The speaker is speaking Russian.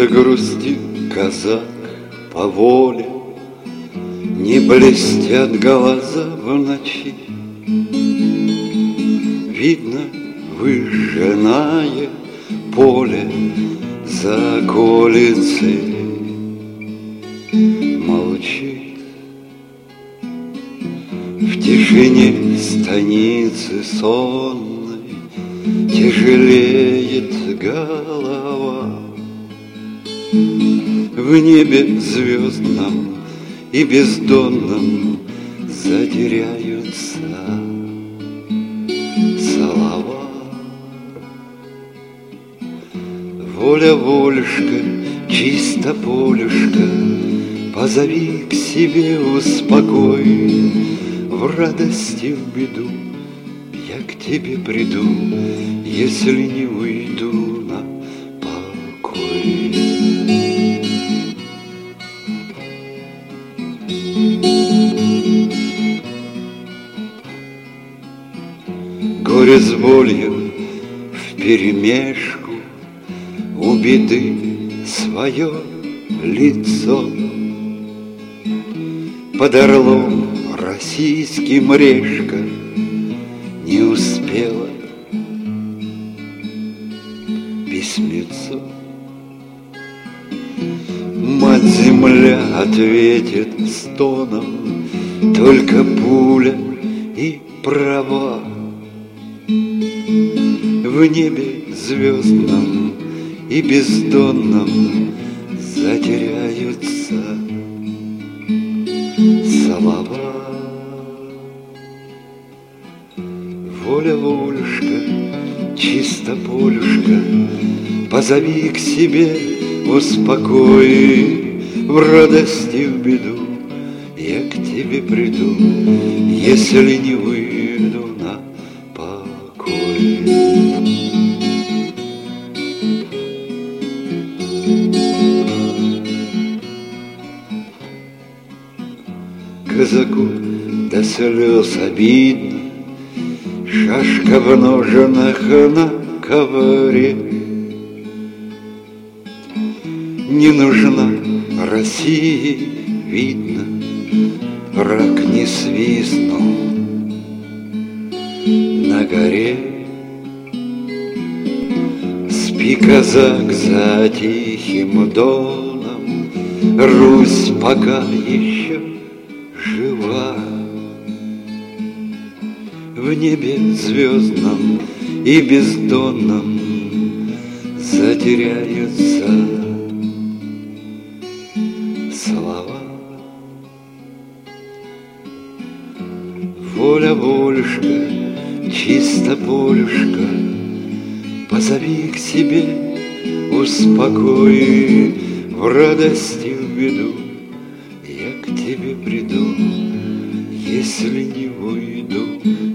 Загрустит казак по воле, не блестят глаза в ночи. Видно выжженное поле за околицей. Молчит в тишине станицы сонной, тяжелеет голова. В небе звездном и бездонном затеряются слова. Воля, волюшка, чисто полюшка, позови к себе, успокой. В радости, в беду я к тебе приду, если не уйду на покой. Горе с болью вперемешку, у беды свое лицо. Под орлом российским решка не успела письмецо. Мать-земля ответит стоном, только пуля и права. В небе звездном и бездонном затеряются слова. Воля, волюшка, чисто полюшка, позови к себе, успокой. В радости, в беду я к тебе приду, если не выйду на покой. Казаку до слез обидно, шашка в ножнах на ковре. Не нужна России, видно, враг не свистнул на горе. Спи, казак, за тихим доном, Русь пока еще жива. В небе звездном и бездонном затеряются слова. Воля, волюшка, чисто полюшка, позови к себе, успокой. В радости, в беду я к тебе приду, если не уйду